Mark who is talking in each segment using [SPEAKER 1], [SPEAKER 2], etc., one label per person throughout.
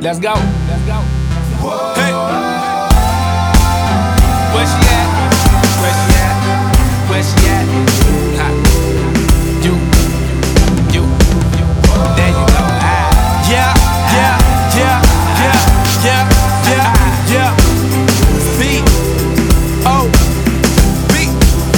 [SPEAKER 1] Let's go. Let's go. Hey. Where she at? Where she at? Where she at? Ha. You. There you go. Yeah. Beat. Oh. Beat.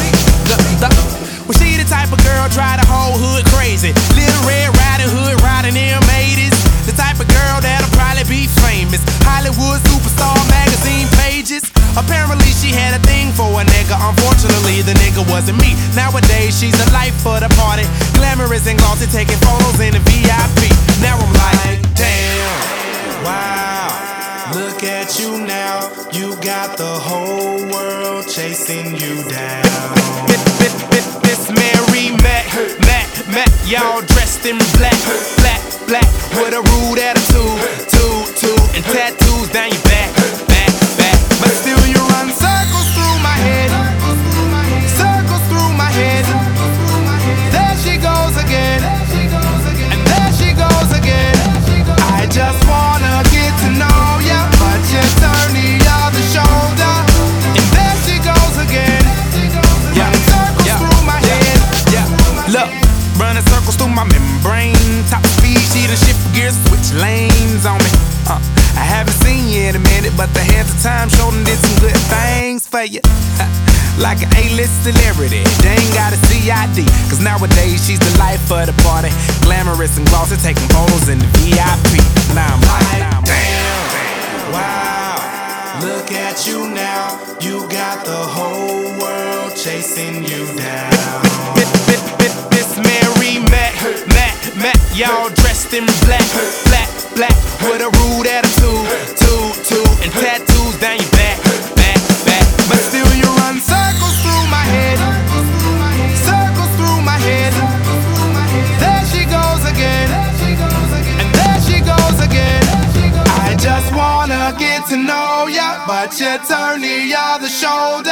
[SPEAKER 1] Well, she the type of girl drive the whole hood crazy. Little Red Riding Hood riding M80s. The type of girl that'll probably be famous. Hollywood superstar magazine pages. Apparently she had a thing for a nigga. Unfortunately the nigga wasn't me. Nowadays she's the life of the party. Glamorous and glossy, taking photos in the VIP. Now I'm like, damn, wow. Look at you now. You got the whole world chasing you down. Miss Mary Mac, y'all dressed in black, with a rude attitude, and tattoos down your back. But still you run circles through my head, circles through my head. There she goes again, and there she goes again. I just wanna get to know ya, but you turn the other shoulder, and there she goes again. Running circles through my head. Look, running circles through my membrane. Top speed, she done shift gears, switch lanes on me. I haven't seen you in a minute, but the hands of time showed did some good things for you. Like an A-list celebrity, they ain't got a CID, cause nowadays she's the life of the party. Glamorous and glossy, taking photos in the VIP. Now I'm like, damn, wow. Look at you now, you got the whole world chasing you down. Miss Mary Mac, y'all dressed in black, with a rude attitude, and tattoos down your back. But still you run circles through my head, circles through my head. There she goes again, and there she goes again. I just wanna get to know ya, but you turn the other shoulder.